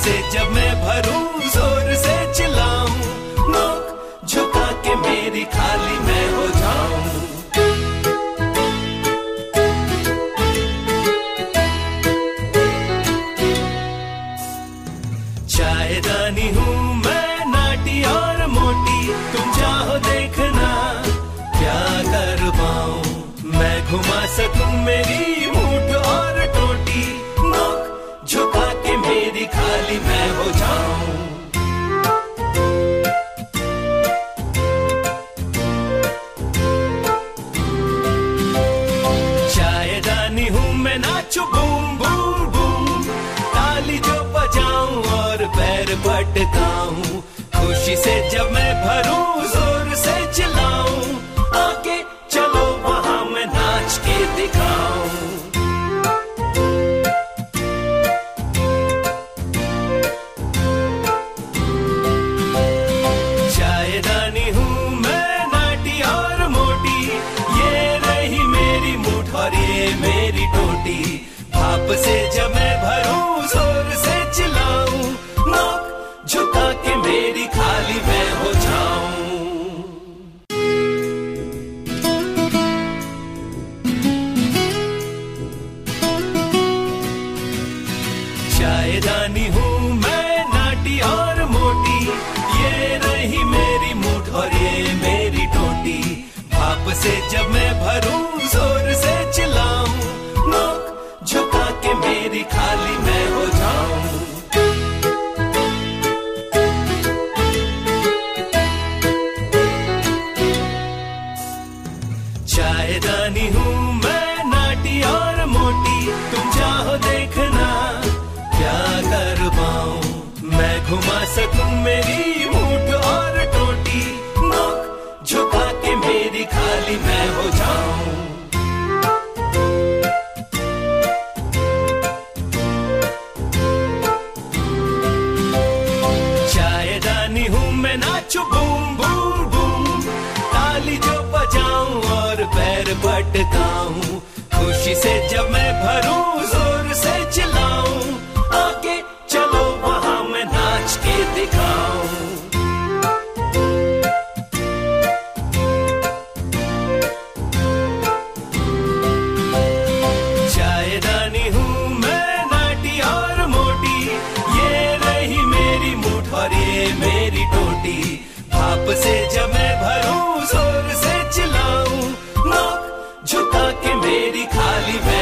से जब मैं भरूं जोर से चिल्लाऊं, नोक झुका के मेरी खाली मैं हो जाऊं। चायदानी हूँ मैं नाटी और मोटी, तुम चाहो देखना क्या कर पाऊं। मैं घुमा सकूं मेरी मूठ और टोटी, नोक झुका के मेरी खाली मैं हो जाऊं। चायदानी हूँ मैं नाचूं बूम बूम बूम, ताली जो बजाऊं और पैर पटकाऊं। खुशी से जब मैं भरूं जोर से चिल्लाऊं, आगे चलो वहां मैं नाच के दिखाऊं। चायदानी हूँ मैं नाटी और मोटी, ये रही मेरी मूठ और ये मेरी टोटी। भाप से जब मैं भरूं जोर से चिल्लाऊं, नोक झुका के मेरी खाली मैं हो जाऊं। चायदानी हूँ मैं नाटी और मोटी, ये रही मेरी मूठ और ये मेरी टोटी। भाप से जब मैं भरूं जोर से चिल्लाऊं, नोक झुका के मेरी खाली मैं हो जाऊं। चायदानी हूँ मैं नाटी और मोटी, तुम चाहो देखना क्या कर पाऊं। मैं घुमा सकूं मेरी मूठ और टोटी, नोक झुका के मेरी खाली मैं हो जाऊं। चायदानी हूँ मैं नाचूं बूम बूम बूम, ताली जो बजाऊं और पैर पटकाऊं। खुशी से जब मैं भरूं जोर से चिल्लाऊं, आगे चलो वहां मैं नाच के दिखाऊं। चायदानी हूँ मैं नाटी और मोटी, ये रही मेरी मूठ और ये मेरी टोटी। भाप से जब मैं भरूं जोर से चिल्लाऊं, नोक झुका के मेरी खाली मैं